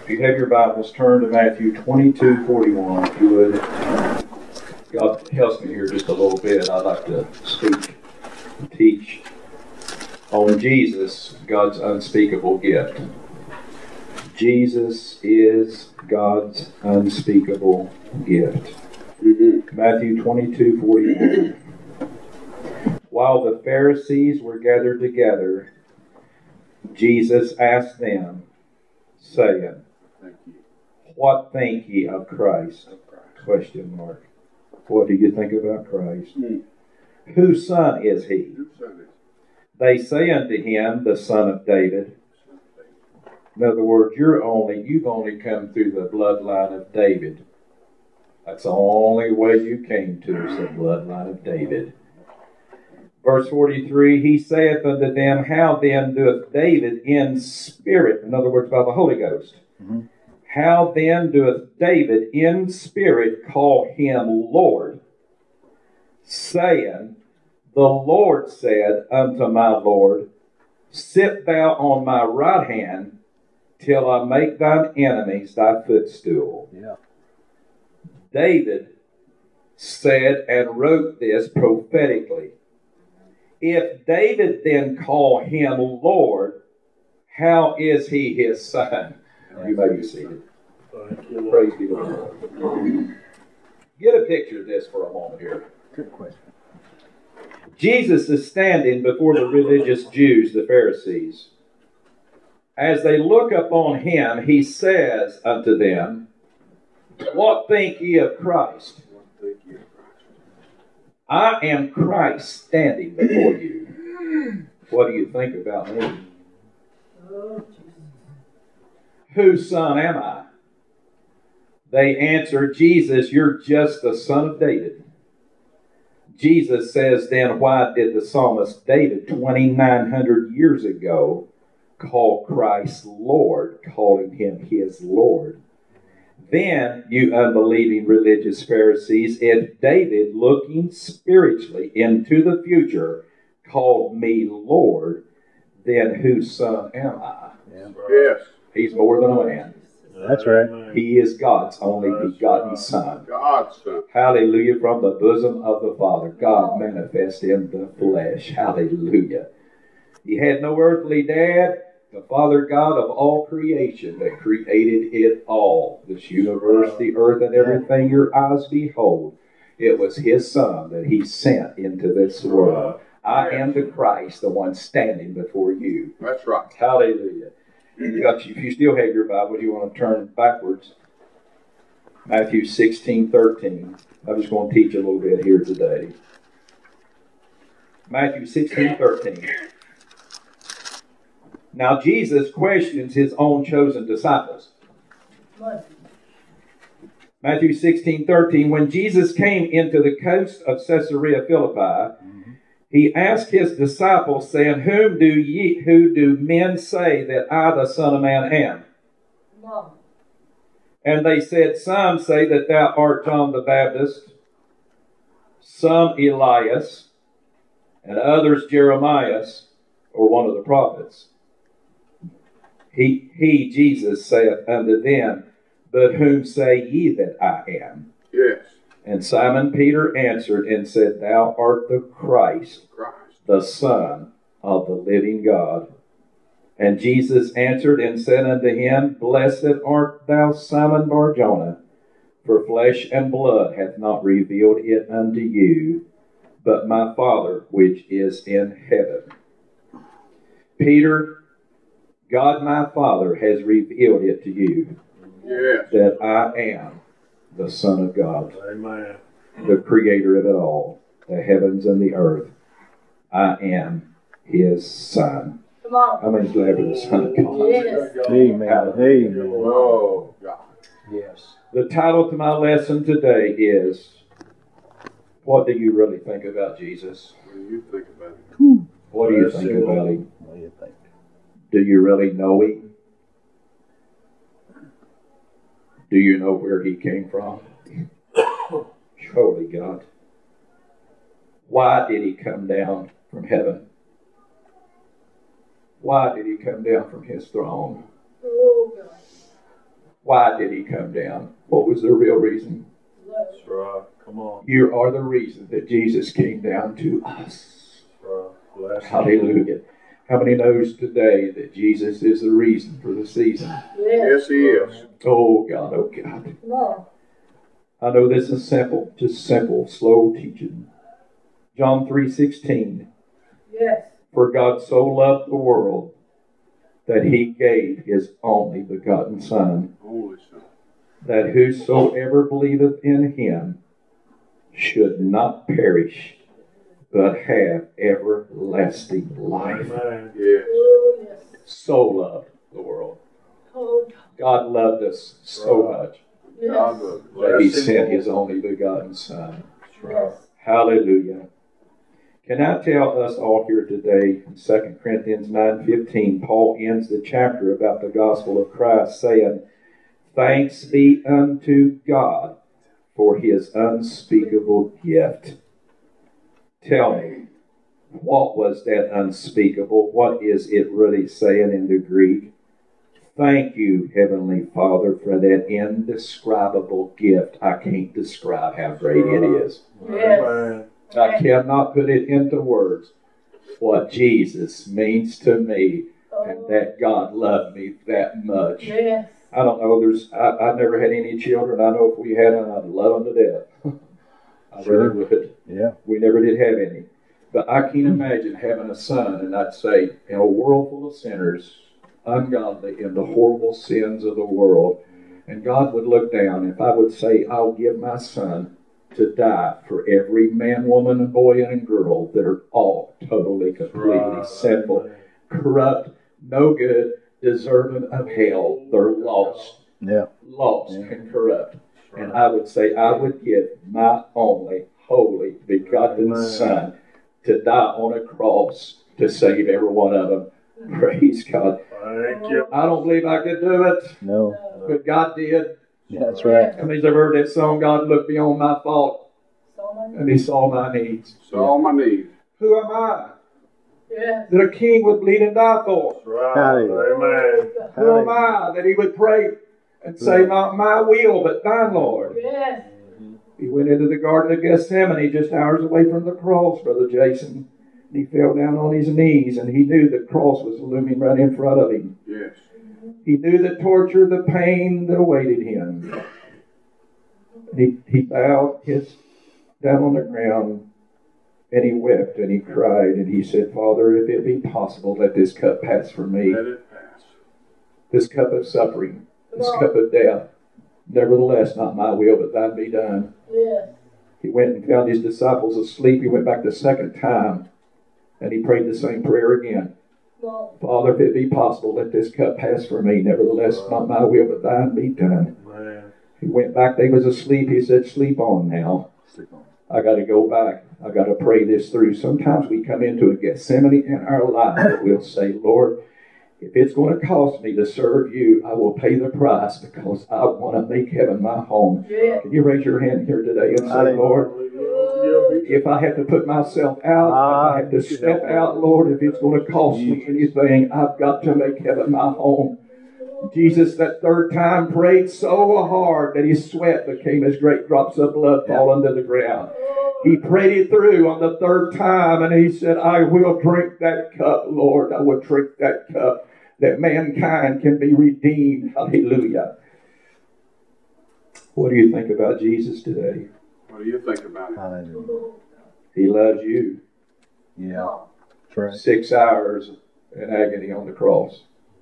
If you have your Bibles, turn to Matthew 22:41, if you would. God helps me here just a little bit. I'd like to speak and teach on Jesus, God's unspeakable gift. Jesus is God's unspeakable gift. Matthew 22:41. While the Pharisees were gathered together, Jesus asked them, saying, "What think ye of Christ?" Question mark. What do you think about Christ? Whose son is he? They say unto him, the son of David. In other words, you've only come through the bloodline of David. That's the only way you came to is the bloodline of David. Verse 43, he saith unto them, How then doeth David in spirit, in other words, by the Holy Ghost, how then doeth David in spirit call him Lord, saying, The Lord said unto my Lord, Sit thou on my right hand, till I make thine enemies thy footstool. Yeah. David said and wrote this prophetically. If David then call him Lord, how is he his son? You may be seated. Praise be to the Lord. Get a picture of this for a moment here. Good question. Jesus is standing before the religious Jews, the Pharisees. As they look upon him, he says unto them, What think ye of Christ? I am Christ standing before you. What do you think about me? Whose son am I? They answer, Jesus, you're just the son of David. Jesus says, then why did the psalmist David 2,900 years ago call Christ Lord, calling him his Lord? Then, you unbelieving religious Pharisees, if David, looking spiritually into the future, called me Lord, then whose son am I? Yeah. Yes. He's more than a man. That's right. He is God's only begotten Son. God's son. Hallelujah. From the bosom of the Father, God manifest in the flesh. Hallelujah. He had no earthly dad. The Father God of all creation that created it all, this universe, the earth, and everything your eyes behold, it was his Son that he sent into this world. I am the Christ, the one standing before you. That's right. Hallelujah. If you still have your Bible, you want to turn backwards. Matthew 16:13. I'm just going to teach a little bit here today. Matthew 16:13. Now Jesus questions his own chosen disciples. Matthew 16:13. When Jesus came into the coast of Caesarea Philippi, he asked his disciples, saying, Who do men say that I, the Son of Man, am? And they said, Some say that thou art John the Baptist, some Elias, and others Jeremiah, or one of the prophets. He, Jesus, saith unto them, But whom say ye that I am? Yes. And Simon Peter answered and said, Thou art the Christ, the Son of the living God. And Jesus answered and said unto him, Blessed art thou, Simon Bar-Jonah, for flesh and blood hath not revealed it unto you, but my Father which is in heaven. Peter, God my Father has revealed it to you, that I am the Son of God, Amen. the creator of it all, the heavens and the earth. I am his Son. Come on. How many glad for the Son of God? Yes. Amen. Amen. Oh, God. Yes. The title to my lesson today is, What do you really think about Jesus? What do you think about it? What do you think about him? What do you think? Do you really know him? Do you know where he came from? Holy God. Why did he come down from heaven? Why did he come down from his throne? Oh, God. Why did he come down? What was the real reason? That's right. Come on. You are the reason that Jesus came down to us. Right. Hallelujah. How many knows today that Jesus is the reason for the season? Yes, he is. Oh God, oh God. No. I know this is simple, just simple, slow teaching. John 3:16. Yes. For God so loved the world that he gave his only begotten Son, Holy Son. that whosoever believeth in him should not perish, but have everlasting life. Yes. Oh, yes. So loved the world. Oh, God loved us so much yes. God loves us. that he sent his only begotten Son. Yes. Hallelujah. Can I tell us all here today, in 2 Corinthians 9:15, Paul ends the chapter about the gospel of Christ saying, Thanks be unto God for his unspeakable gift. Tell me, what was that unspeakable? What is it really saying in the Greek? Thank you, Heavenly Father, for that indescribable gift. I can't describe how great it is. Yes. I cannot put it into words what Jesus means to me and that God loved me that much. Yes. I don't know, I've never had any children. I know if we had them, I'd love them to death. I really would. Yeah. We never did have any. But I can't imagine having a son, and I'd say, in a world full of sinners, ungodly in the horrible sins of the world, and God would look down, if I would say, I'll give my son to die for every man, woman, and boy, and girl that are all totally, completely sinful, corrupt, no good, deserving of hell. They're lost. Yeah. Lost and corrupt. And I would say, I would give my only holy begotten Son to die on a cross to save every one of them. Praise God. Thank you. I don't believe I could do it, No. but God did. Yeah, that's right. How many's ever heard that song, God looked beyond my fault So much. and he saw my needs? Saw my needs. Who am I Yes. that a king would bleed and die for? Right. Hallelujah. Amen. Who am I that he would pray and say, not my will, but thine, Lord? Yes. He went into the Garden of Gethsemane just hours away from the cross, Brother Jason. He fell down on his knees and he knew the cross was looming right in front of him. Yes. He knew the torture, the pain that awaited him. He bowed his down on the ground and he wept and he cried and he said, Father, if it be possible, let this cup pass from me. Let it pass. This cup of suffering, this cup of death. Nevertheless, not my will, but thine be done. Yes. He went and found his disciples asleep. He went back the second time and he prayed the same prayer again. No. Father, if it be possible, let this cup pass from me. Nevertheless, not my will, but thine be done. Man. He went back. They was asleep. He said, sleep on now. Sleep on. I got to go back. I got to pray this through. Sometimes we come into a Gethsemane in our life that we'll say, Lord, if it's going to cost me to serve you, I will pay the price because I want to make heaven my home. Yes. Can you raise your hand here today and say, Hallelujah. Lord, if I have to put myself out, if I have to step out, Lord, if it's going to cost me anything, I've got to make heaven my home. Jesus, that third time, prayed so hard that his sweat became as great drops of blood falling to the ground. He prayed it through on the third time, and he said, I will drink that cup, Lord. I will drink that cup that mankind can be redeemed. Hallelujah. What do you think about Jesus today? What do you think about it? Hallelujah. He loves you. Yeah. That's right. 6 hours in agony on the cross.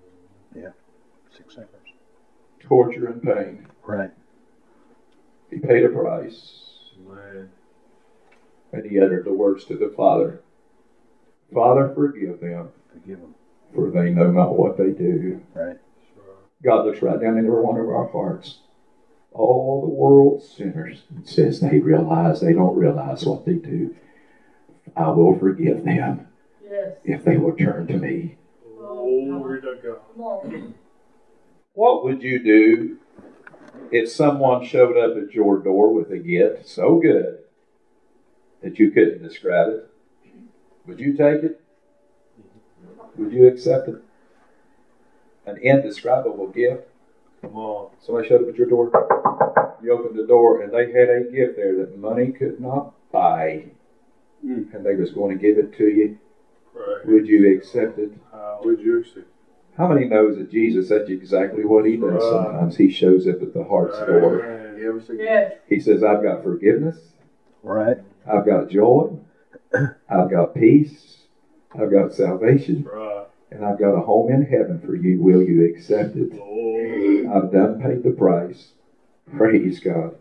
6 hours. Torture and pain. Right. He paid a price. Man. And he uttered the words to the Father. Father, forgive them, Forgive them. for they know not what they do. Right. God looks right down into every one of our hearts. All the world's sinners, and says they don't realize what they do. I will forgive them Yes. if they will turn to me. Glory to God. Come on. What would you do if someone showed up at your door with a gift so good that you couldn't describe it? Would you take it? Would you accept it? An indescribable gift? Come on. Somebody showed up at your door. You opened the door, and they had a gift there that money could not buy. And they was going to give it to you. Right. Would you accept it? Would you accept? How many knows that Jesus, that's exactly what he does sometimes? He shows up at the heart's door. You ever seen Yes. He says, I've got forgiveness. Right. I've got joy. I've got peace. I've got salvation. Right. And I've got a home in heaven for you. Will you accept it? Oh. I've done paid the price. Praise God.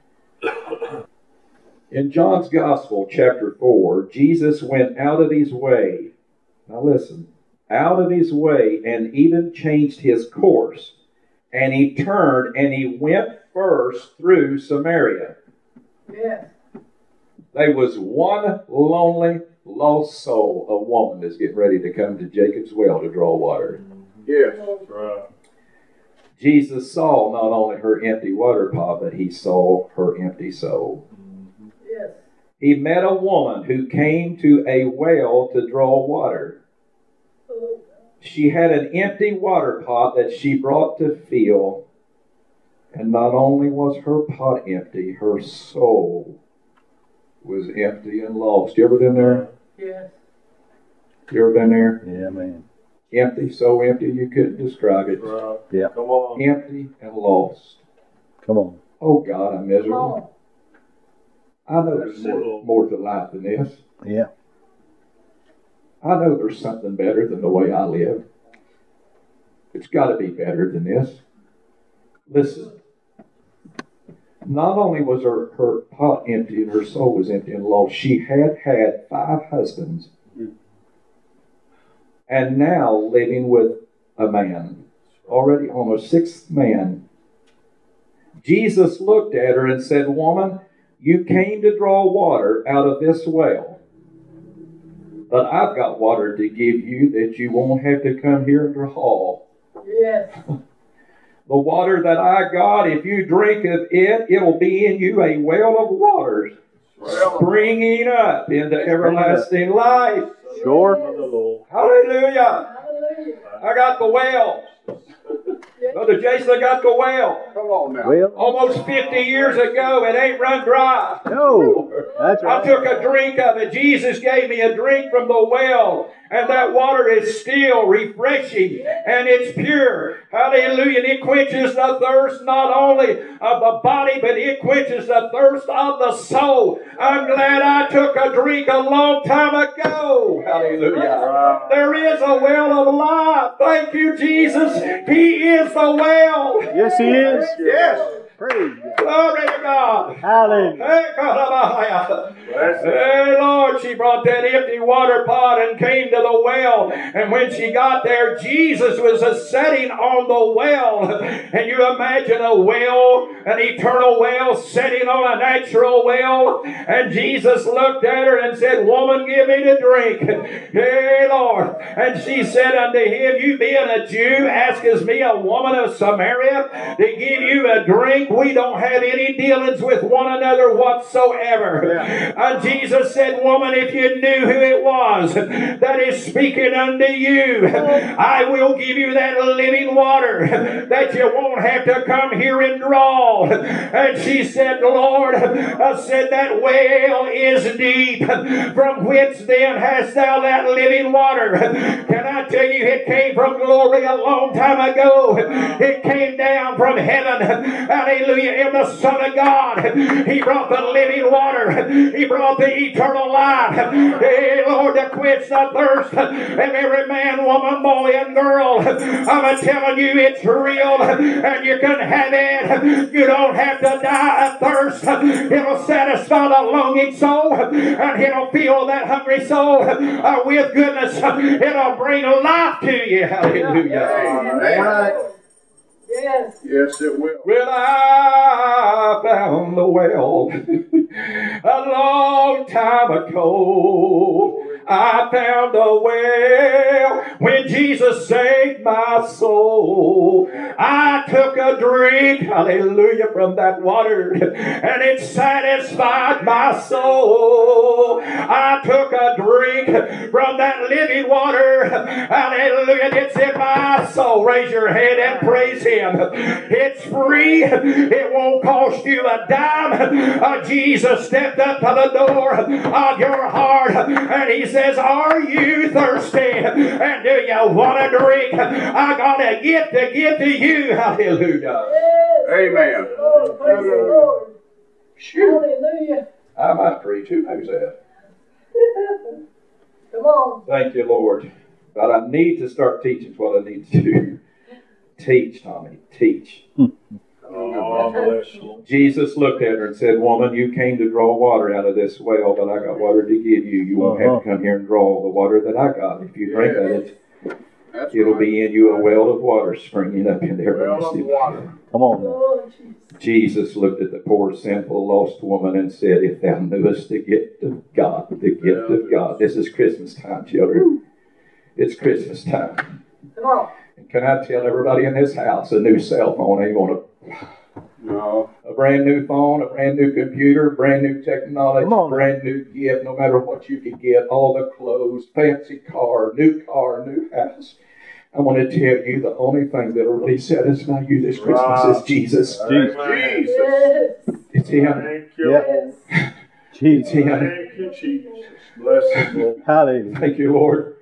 In John's Gospel, chapter 4, Jesus went out of his way. Now listen. Out of his way and even changed his course. And he turned and he went first through Samaria. Yes. There was one lonely, lost soul, a woman that's getting ready to come to Jacob's well to draw water. Yes. Right. Jesus saw not only her empty water pot, but he saw her empty soul. Yes. He met a woman who came to a well to draw water. Oh, She had an empty water pot that she brought to fill. And not only was her pot empty, her soul was empty and lost. You ever been there? yes. You ever been there? Yeah, man. Empty, so empty you couldn't describe it. Right. Yeah. Come on. Empty and lost. Come on. Oh God, I'm Come miserable. on. I know there's more to life than this. Yeah. I know there's something better than the way I live. It's got to be better than this. Listen. Not only was her pot empty and her soul was empty and lost, she had had 5 husbands. And now living with a man. Already on her 6th man. Jesus looked at her and said, Woman, you came to draw water out of this well. But I've got water to give you that you won't have to come here and draw. Yes. The water that I got, if you drink of it, it'll be in you a well of waters, springing up into everlasting life. Sure. Hallelujah. Hallelujah. I got the well. Brother Jason, I got the well. Come on now. Well, Almost 50 years ago, it ain't run dry. no. That's I right. took a drink of it. Jesus gave me a drink from the well. And that water is still refreshing. And it's pure. Hallelujah. And it quenches the thirst not only of the body, but it quenches the thirst of the soul. I'm glad I took a drink a long time ago. Hallelujah. There is a well of life. Thank you, Jesus. He is the well. Yes, he is. Yes. Praise God. Glory to God. Hallelujah. Hey, God, hey, Lord, she brought that empty water pot and came to the well. And when she got there, Jesus was sitting on the well. And you imagine a well, an eternal well, sitting on a natural well. And Jesus looked at her and said, Woman, give me to drink. Hey, Lord. And she said unto him, You being a Jew, askest me, a woman of Samaria, to give you a drink? We don't have any dealings with one another whatsoever. And Jesus said, Woman, if you knew who it was that is speaking unto you, I will give you that living water that you won't have to come here and draw. And she said, Lord, said that well is deep. From whence then hast thou that living water? Can I tell you, it came from glory a long time ago. It came down from heaven. Hallelujah. In the Son of God. He brought the living water. He brought the eternal life. Hey, Lord, to quench the thirst of every man, woman, boy, and girl. I'm telling you, it's real. And you can have it. You don't have to die of thirst. It'll satisfy the longing soul. And it'll fill that hungry soul with goodness. It'll bring life to you. Hallelujah. Amen. Yes. Yes, it will. Well, I found the well a long time ago. I found a well when Jesus saved my soul. I took a drink, hallelujah, from that water, and it satisfied my soul. I took a drink from that living water, water. Hallelujah. It's in my soul. Raise your head and praise Him. It's free. It won't cost you a dime. Jesus stepped up to the door of your heart and He says, are you thirsty? And do you want to drink? I got a gift to give to you. Hallelujah. Yes. Amen. Lord, praise the Lord. Shoot. Hallelujah. I might preach. Who knows that? Come on. Thank you, Lord. But I need to start teaching what I need to do. Teach, Tommy. Teach. Oh, bless you. Jesus looked at her and said, woman, you came to draw water out of this well, but I got water to give you. You won't have to come here and draw the water that I got. If you drink of it, That's it'll right. be in you a well of water springing up in there. Well of water. Come on now. Oh, Jesus. Jesus looked at the poor, sinful, lost woman and said, if thou knewest the gift of God, the gift of God. This is Christmas time, children. It's Christmas time. Come on. And can I tell everybody in this house, a new cell phone ain't going to... No. A brand new phone, a brand new computer, brand new technology, Come on. brand new gift, no matter what you can get, all the clothes, fancy car, new house. I want to tell you the only thing that will really satisfy you this Christmas is Jesus. Jesus. Jesus. Yes. It's Him. Thank you. Yeah. Lord. Yes. It's Jesus. Him. Thank you, Jesus. Bless you, Lord. Hallelujah. Thank you, Lord.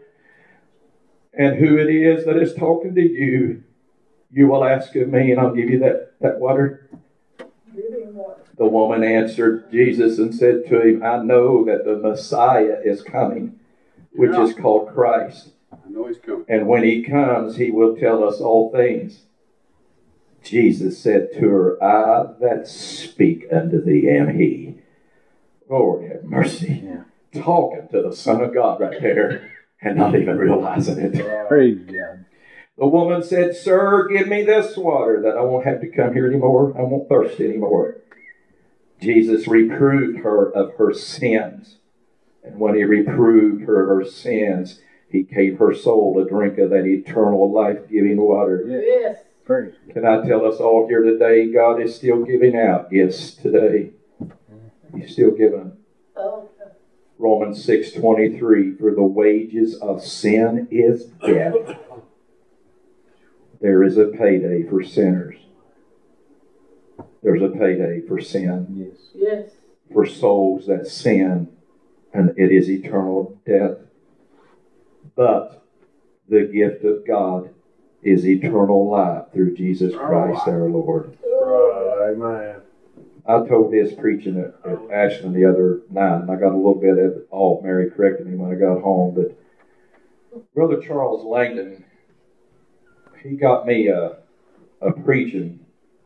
And who it is that is talking to you, you will ask of me and I'll give you that water. Living water. The woman answered Jesus and said to him, I know that the Messiah is coming, which Yeah. is called Christ. I know He's coming. And when He comes, He will tell us all things. Jesus said to her, I that speak unto thee am He. Lord have mercy. Yeah. Talking to the Son of God right there and not even realizing it. Praise God. The woman said, Sir, give me this water that I won't have to come here anymore. I won't thirst anymore. Jesus reproved her of her sins. And when He reproved her of her sins, He gave her soul a drink of that eternal life-giving water. Yes. Praise. Can I tell us all here today, God is still giving out gifts today. He's still giving them. Oh, Romans 6:23, for the wages of sin is death. There is a payday for sinners. There's a payday for sin, Yes. yes. for souls that sin, and it is eternal death. But the gift of God is eternal life through Jesus Christ our Lord. Right. Amen. I told this preaching at Ashland the other night, and I got a little bit of it off. Mary corrected me when I got home, but Brother Charles Langdon, he got me a preaching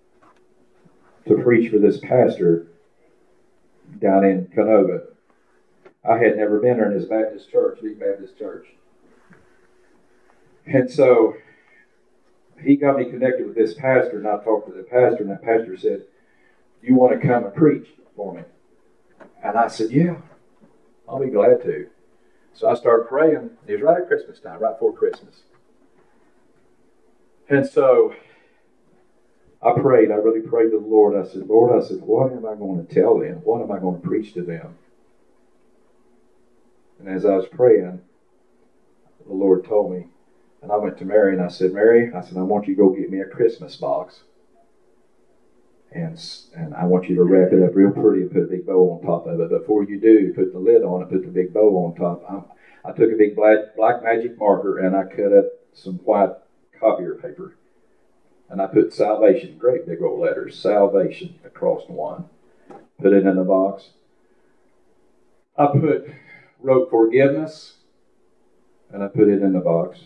to preach for this pastor down in Canova. I had never been there in his Baptist church, big Baptist church. And so he got me connected with this pastor, and I talked to the pastor, and that pastor said, you want to come and preach for me? And I said, yeah, I'll be glad to. So I started praying. It was right at Christmas time, right before Christmas. And so I prayed. I really prayed to the Lord. I said, Lord, what am I going to tell them? What am I going to preach to them? And as I was praying, the Lord told me, and I went to Mary and I said, Mary, I want you to go get me a Christmas box. And I want you to wrap it up real pretty and put a big bow on top of it. Before you do, put the lid on it, put the big bow on top. I took a big black magic marker and I cut up some white copier paper. And I put salvation, great big old letters, salvation across one. Put it in the box. I wrote forgiveness, and I put it in the box.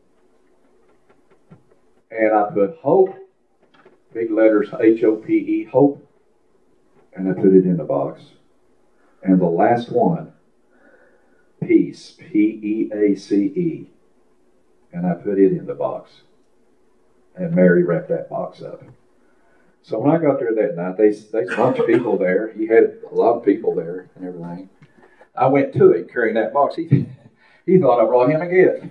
And I put hope, big letters, H-O-P-E, hope, and I put it in the box. And the last one, peace, P-E-A-C-E, and I put it in the box. And Mary wrapped that box up. So when I got there that night, there's a bunch of people there. He had a lot of people there and everything. I went to him carrying that box. He thought I brought him a gift.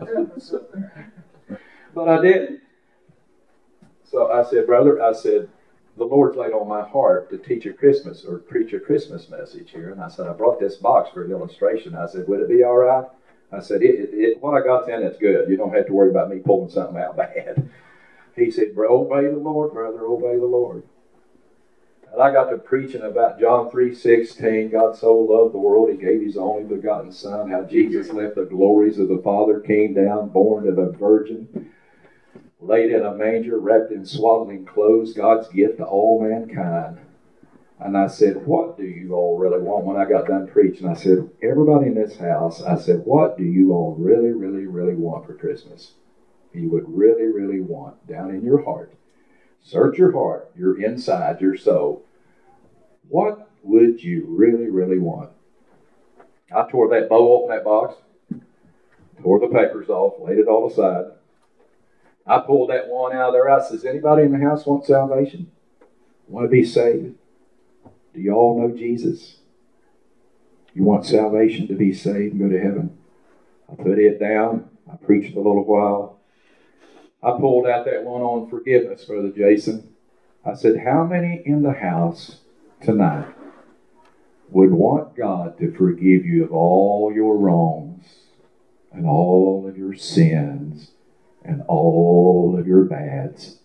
But I didn't. So I said, brother, the Lord's laid on my heart to teach a Christmas or preach a Christmas message here. And I said, I brought this box for an illustration. I said, would it be all right? I said, what I got's in it's good. You don't have to worry about me pulling something out bad. He said, obey the Lord, brother, obey the Lord. And I got to preaching about John 3:16. God so loved the world, he gave his only begotten Son. How Jesus left the glories of the Father, came down, born of a virgin, laid in a manger, wrapped in swaddling clothes, God's gift to all mankind. And I said, what do you all really want? When I got done preaching, I said, everybody in this house, I said, what do you all really, really, really want for Christmas? You would really, really want down in your heart. Search your heart, your inside, your soul. What would you really, really want? I tore that bow off that box, tore the papers off, laid it all aside. I pulled that one out of there. I says, anybody in the house want salvation? Want to be saved? Do you all know Jesus? You want salvation to be saved and go to heaven? I put it down. I preached a little while. I pulled out that one on forgiveness, Brother Jason. I said, how many in the house tonight would want God to forgive you of all your wrongs and all of your sins and all of your bads?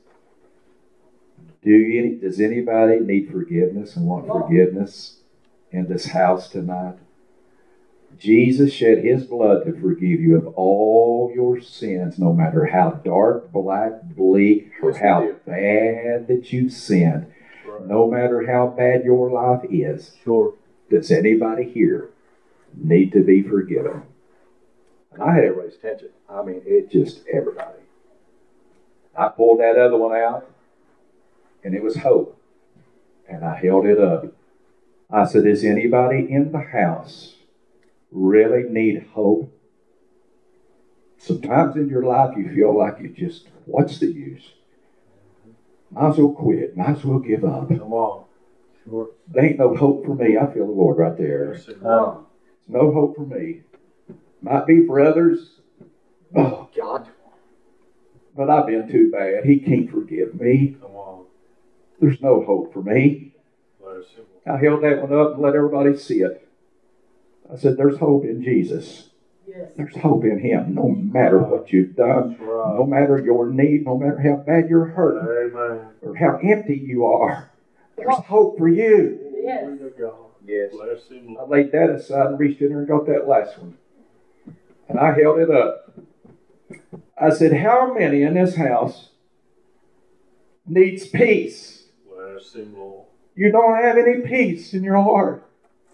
Does anybody need forgiveness and want forgiveness in this house tonight? Jesus shed his blood to forgive you of all your sins, no matter how dark, black, bleak, or how bad that you've sinned. No matter how bad your life is. Sure. Does anybody here need to be forgiven? And I had everybody's attention. I mean, it just everybody. I pulled that other one out, and it was hope. And I held it up. I said, does anybody in the house really need hope? Sometimes in your life you feel like you just, what's the use? Might as well quit. Might as well give up. Come on. Sure. There ain't no hope for me. I feel the Lord right there. There's no hope for me. Might be for others. Oh, God. But I've been too bad. He can't forgive me. Come on. There's no hope for me. I held that one up and let everybody see it. I said, there's hope in Jesus. Yes. There's hope in him, no matter what you've done, no matter your need, no matter how bad you're hurting, Amen. or how empty you are. There's hope for you. Yes. Glory to God. Yes. Bless him. I laid that aside and reached in there and got that last one. And I held it up. I said, how many in this house needs peace? Bless him, Lord. You don't have any peace in your heart.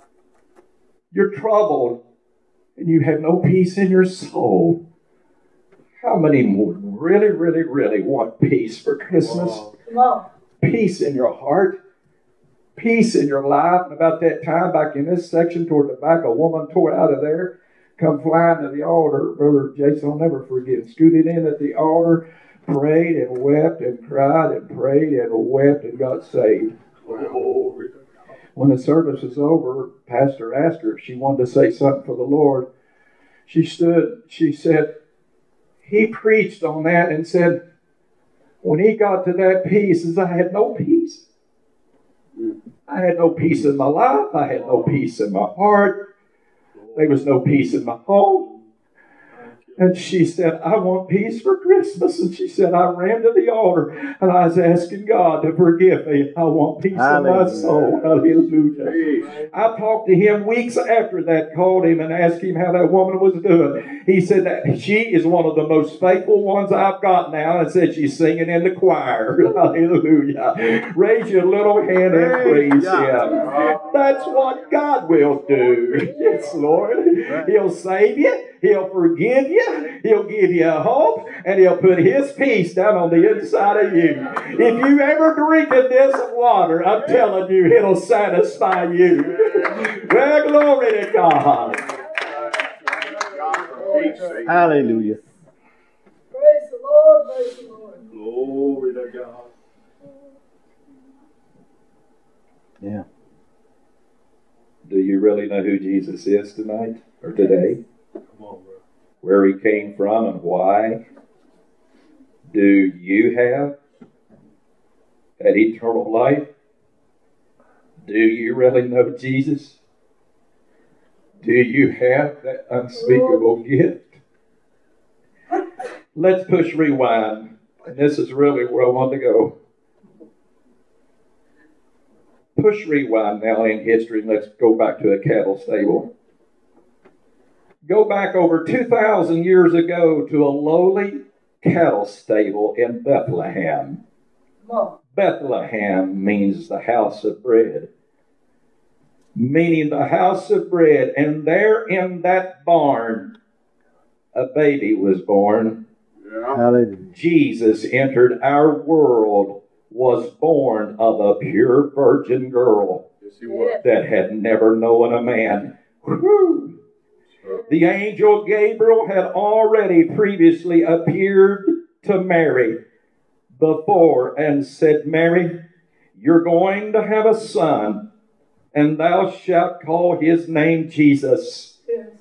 You're troubled and you have no peace in your soul. How many would really, really, really want peace for Christmas? Wow. Come on. Peace in your heart. Peace in your life. And about that time, back in this section toward the back, a woman tore out of there, come flying to the altar. Brother Jason, I'll never forget, scooted in at the altar, prayed and wept and cried and prayed and wept and got saved. Glory to God. When the service was over, Pastor asked her if she wanted to say something for the Lord. She stood, she said, he preached on that and said, when he got to that peace, I had no peace. I had no peace in my life. I had no peace in my heart. There was no peace in my home. And she said, I want peace for Christmas. And she said, I ran to the altar and I was asking God to forgive me. I want peace in my soul. Hallelujah. I talked to him weeks after that, called him and asked him how that woman was doing. He said that she is one of the most faithful ones I've got now, and said she's singing in the choir. Hallelujah. Raise your little hand and praise him. That's what God will do. Yes, Lord. He'll save you. He'll forgive you. He'll give you a hope. And he'll put his peace down on the inside of you. If you ever drink of this water, I'm telling you, it'll satisfy you. Well, glory to God. Hallelujah. Praise the Lord. Praise the Lord. Glory to God. Yeah. Do you really know who Jesus is tonight or today? Come on, bro. Where he came from and why? Do you have that eternal life? Do you really know Jesus? Do you have that unspeakable gift? Let's push rewind. And this is really where I want to go. Push rewind now in history, and let's go back to a cattle stable. Go back over 2,000 years ago to a lowly cattle stable in Bethlehem. Bethlehem means the house of bread. Meaning the house of bread. And there in that barn, a baby was born. Hallelujah. Jesus entered our world, was born of a pure virgin girl that had never known a man. Whew. The angel Gabriel had already previously appeared to Mary before and said, Mary, you're going to have a son, and thou shalt call his name Jesus.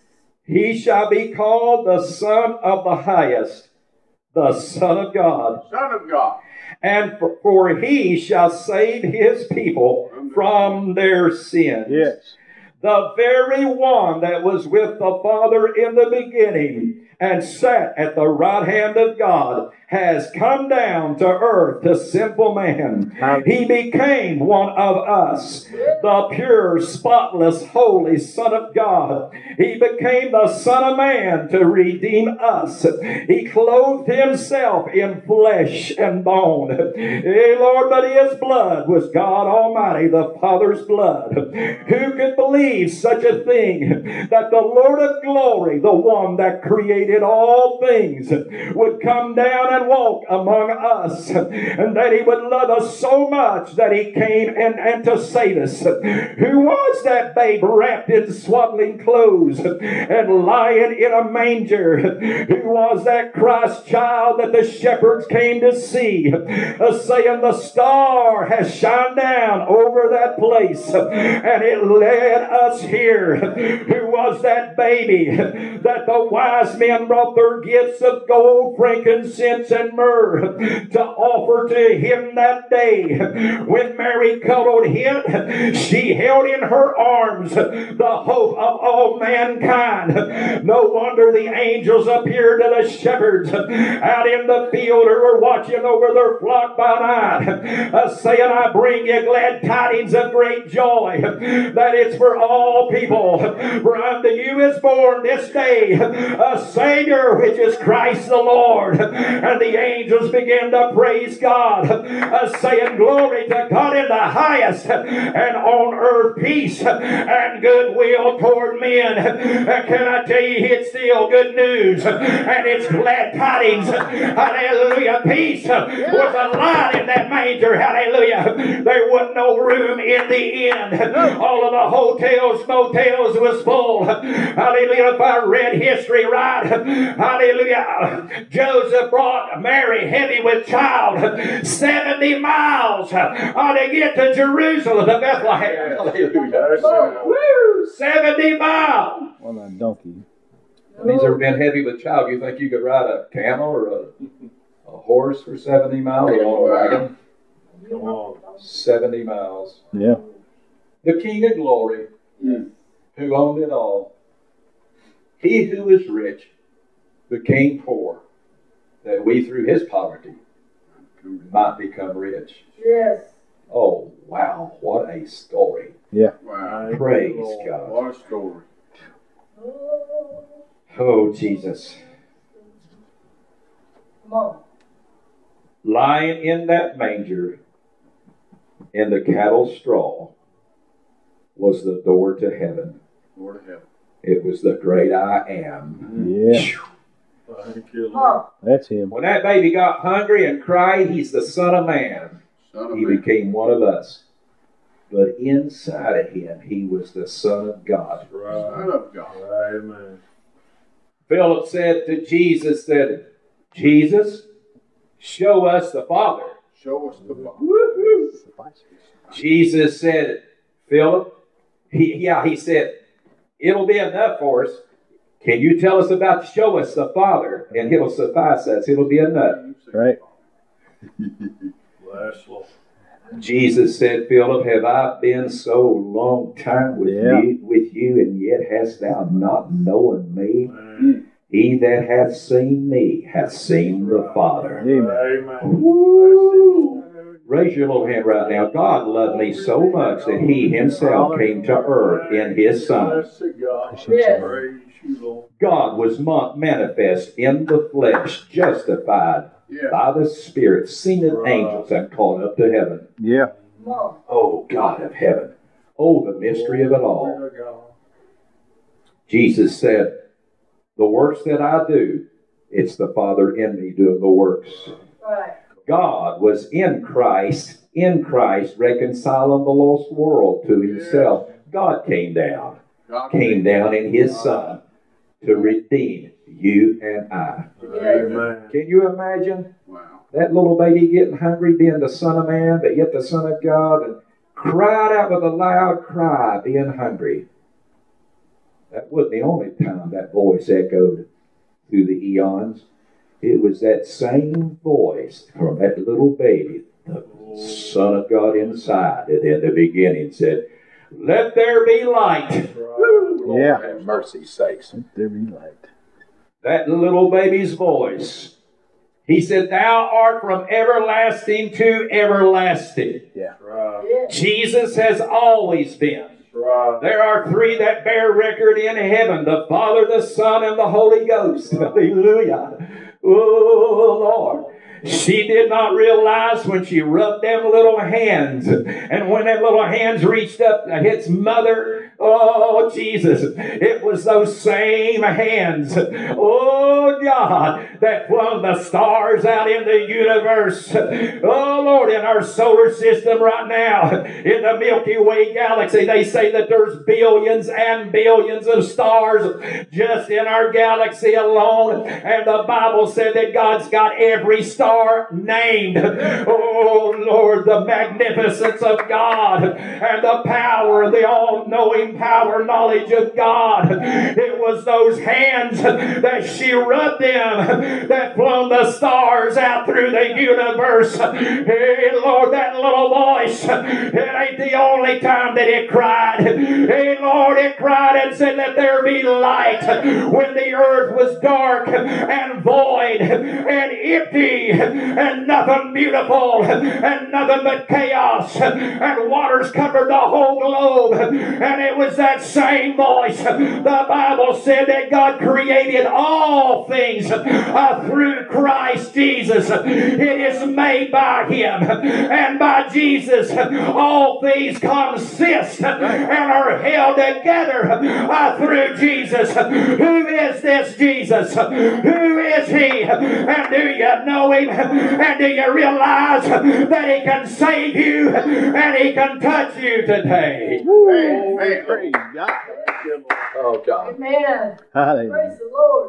He shall be called the Son of the Highest, the Son of God. Son of God. And for he shall save his people from their sins. Yes. The very one that was with the Father in the beginning and sat at the right hand of God has come down to earth to simple man. He became one of us, the pure, spotless, holy Son of God. He became the Son of Man to redeem us. He clothed himself in flesh and bone. Hey, Lord, but his blood was God Almighty, the Father's blood. Who could believe such a thing, that the Lord of glory, the one that created all things, would come down and walk among us, and that he would love us so much that he came and to save us. Who was that babe wrapped in swaddling clothes and lying in a manger? Who was that Christ child that the shepherds came to see, saying the star has shined down over that place and it led us here? Who was that baby that the wise men brought their gifts of gold, frankincense, and myrrh to offer to him that day? When Mary cuddled him, she held in her arms the hope of all mankind. No wonder the angels appeared to the shepherds out in the field who were watching over their flock by night, saying, I bring you glad tidings of great joy, that it's for all people. For unto you is born this day a Savior, which is Christ the Lord. And the angels began to praise God, saying, glory to God in the highest, and on earth peace and goodwill toward men. Can I tell you, it's still good news, and it's glad tidings. Hallelujah. Peace was a lion in that manger. Hallelujah. There wasn't no room in the inn. All of the hotels, motels was full. Hallelujah. If I read history right, hallelujah, Joseph brought Mary heavy with child 70 miles to get to Jerusalem, to Bethlehem. Hallelujah. Woo! 70 miles. On a donkey. And he's ever been heavy with child. You think you could ride a camel or a horse for 70 miles or on a wagon? Come on. 70 miles. Yeah. The King of Glory, who owned it all. He who is rich became poor, that we through his poverty might become rich. Yes. Oh, wow. What a story. Yeah. Wow. Praise God. What a story. Oh, Jesus. Come on. Lying in that manger in the cattle's straw was the door to heaven. Lord of heaven. It was the great I am. Yeah. Thank you, Come Lord. on. That's him. When that baby got hungry and cried, he's the Son of Man. Son of He man. became one of us. But inside of him, he was the Son of God. Right. Son of God. Amen. Philip said to Jesus, Jesus, show us the Father. Show us the Father. Woo-hoo. Jesus said, Philip, he said, it'll be enough for us. Can you tell us about, show us the Father, and it'll suffice us. It'll be enough. Right. Bless Lord. Jesus said, Philip, have I been so long time with you, and yet hast thou not known me? Man. He that hath seen me hath seen the Father. Amen. Woo! Raise your little hand right now. God loved me so much that He Himself came to earth in His Son. Bless God. Yes. Praise you, Lord. God was manifest in the flesh, justified Yeah. by the Spirit, seen of angels, and caught up to heaven. Yeah. Come on. Oh, God of heaven. Oh, the mystery of it all. Glory to God. Jesus said, the works that I do, it's the Father in me doing the works. Right. God was in Christ, reconciling the lost world to Himself. God came down in His Son to redeem you and I. Amen. Can you imagine Wow. that little baby getting hungry, being the Son of Man, but yet the Son of God, and cried out with a loud cry, being hungry? That wasn't the only time that voice echoed through the eons. It was that same voice from that little baby, the Son of God inside, that in the beginning said, let there be light. Lord, Yeah. have mercy sakes. Let there be light. That little baby's voice. He said, thou art from everlasting to everlasting. Right. Yeah. Jesus has always been. Right. There are three that bear record in heaven, the Father, the Son, and the Holy Ghost. Hallelujah. Oh, Lord. She did not realize when she rubbed them little hands, and when them little hands reached up to its mother, oh, Jesus, it was those same hands, oh, God, that flung the stars out in the universe. Oh, Lord, in our solar system right now, in the Milky Way galaxy, they say that there's billions and billions of stars just in our galaxy alone, and the Bible said that God's got every star named. Oh Lord, the magnificence of God and the power, the all-knowing power, knowledge of God. It was those hands that she rubbed them that flung the stars out through the universe. Hey Lord, that little voice, it ain't the only time that it cried. Hey Lord, it cried and said, let there be light, when the earth was dark and void and empty and nothing beautiful and nothing but chaos, and waters covered the whole globe. And it was that same voice. The Bible said that God created all things through Christ Jesus. It is made by Him, and by Jesus all things consist and are held together through Jesus. Who is this Jesus? Who is He? And do you know Him? And do you realize that He can save you and He can touch you today? Amen. Praise God. Oh, God. Amen. Hallelujah. Praise the Lord.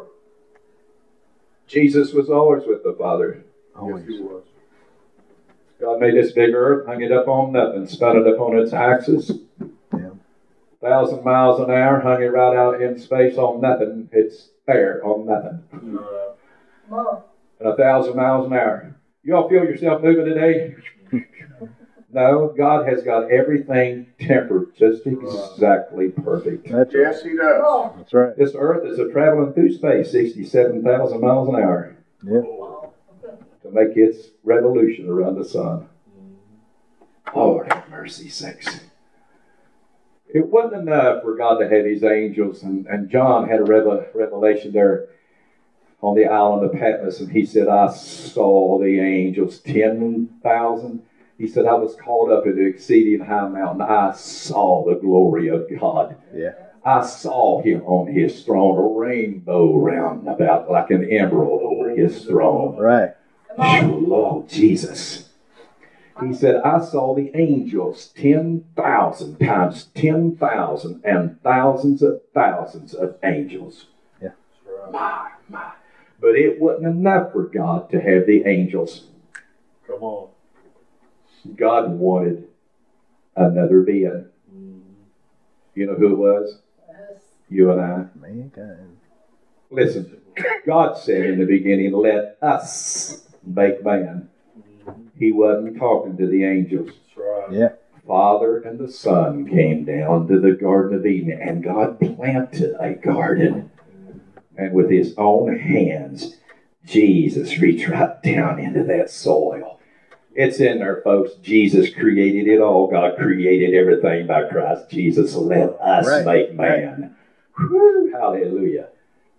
Jesus was always with the Father. Always. Yes, He was. God made this big earth, hung it up on nothing, spun it up on its axis. Yeah. 1,000 miles an hour, hung it right out in space on nothing. It's there on nothing. Come on. And 1,000 miles an hour. You all feel yourself moving today? No, God has got everything tempered just exactly perfect. That's right. Yes, He Come does. on. That's right. This earth is a traveling through space 67,000 miles an hour Yeah. to make its revolution around the sun. Lord have mercy sakes. It wasn't enough for God to have His angels, and John had a revelation there on the island of Patmos, and he said, I saw the angels, 10,000. He said, I was caught up in the exceeding high mountain. I saw the glory of God. Yeah. I saw Him on His throne, a rainbow round about like an emerald over His throne. Right. Lord Jesus. He said, I saw the angels 10,000 times 10,000 and thousands of angels. Yeah. My. But it wasn't enough for God to have the angels. Come on. God wanted another being. You know who it was? Yes. You and I. Mankind. Listen, God said in the beginning, let us make man. He wasn't talking to the angels. That's Yeah. Father and the Son came down to the Garden of Eden, and God planted a garden. And with his own hands, Jesus reached right down into that soil. It's in there, folks. Jesus created it all. God created everything by Christ Jesus. Let us make man. Whew, hallelujah.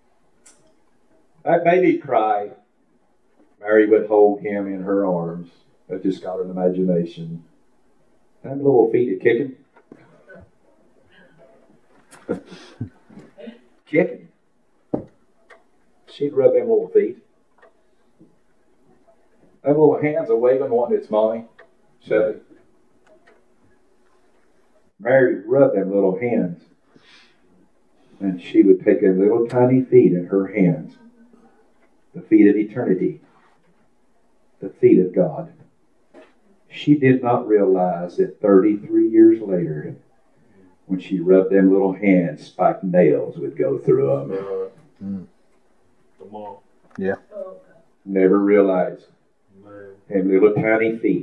That made me cry. Mary would hold him in her arms. I just got an imagination. Them little feet are kicking. Kicking. She'd rub them little feet. Them little hands are waving, wanting its mommy. Shelly. Mary would rub them little hands. And she would take them little tiny feet in her hands. The feet of eternity. The feet of God. She did not realize that 33 years later, when she rubbed them little hands, spiked nails would go through them. Come on. Yeah. Never realized. And little tiny feet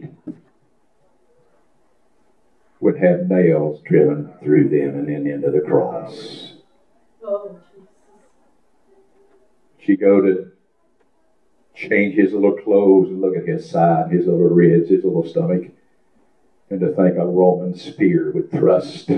would have nails driven through them and then into the cross. She'd go to change his little clothes and look at his side, his little ribs, his little stomach, and to think a Roman spear would thrust.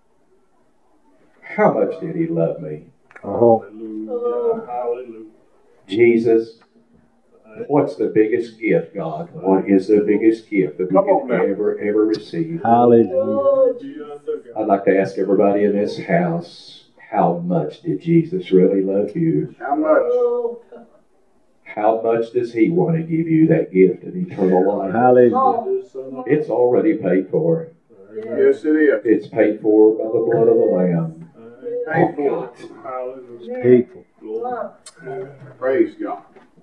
How much did he love me? Oh. Hallelujah. Hallelujah. Jesus, what's the biggest gift, God? What is the biggest gift that we could ever receive? Hallelujah. I'd like to ask everybody in this house, how much did Jesus really love you? How much? How much does he want to give you that gift of eternal life? Hallelujah. It's already paid for. Yes, it is. It's paid for by the blood of the Lamb. Paid for. Hallelujah. People. Praise God.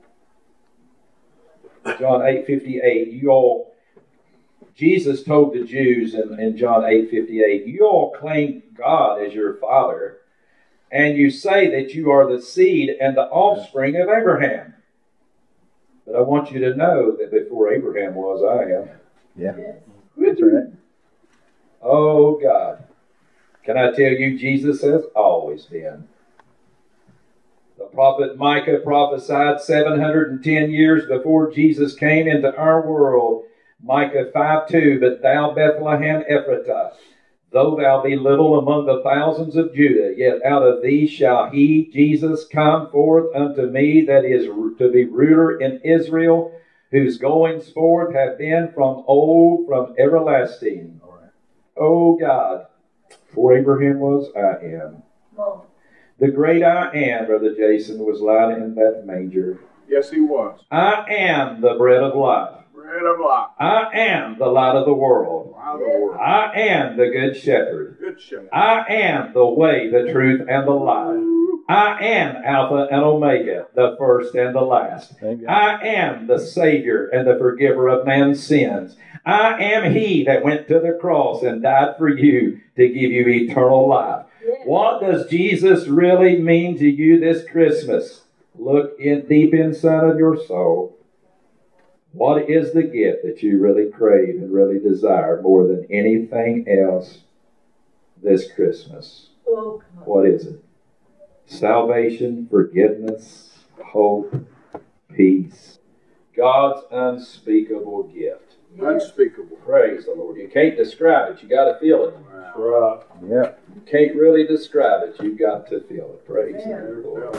John 8:58. Jesus told the Jews in John 8:58, you all claim God as your father, and you say that you are the seed and the offspring of Abraham. But I want you to know that before Abraham was, I am. Yeah. That's right. Oh, God. Can I tell you, Jesus has always been. The prophet Micah prophesied 710 years before Jesus came into our world. Micah 5:2, but thou, Bethlehem Ephratah, though thou be little among the thousands of Judah, yet out of thee shall he, Jesus, come forth unto me, that is to be ruler in Israel, whose goings forth have been from old, from everlasting. O God, for Abraham was, I am. The great I am, Brother Jason, was lying in that manger. Yes, he was. I am the bread of life. Bread of life. I am the light of the world. Light of the world. I am the good shepherd. Good shepherd. I am the way, the truth, and the life. I am Alpha and Omega, the first and the last. Thank God. I am the Savior and the forgiver of man's sins. I am he that went to the cross and died for you to give you eternal life. What does Jesus really mean to you this Christmas? Look in deep inside of your soul. What is the gift that you really crave and really desire more than anything else this Christmas? What is it? Salvation, forgiveness, hope, peace. God's unspeakable gift. Unspeakable. Praise the Lord. You can't describe it. You got to feel it. That's right. Yeah. You can't really describe it. You've got to feel it. Praise the Lord.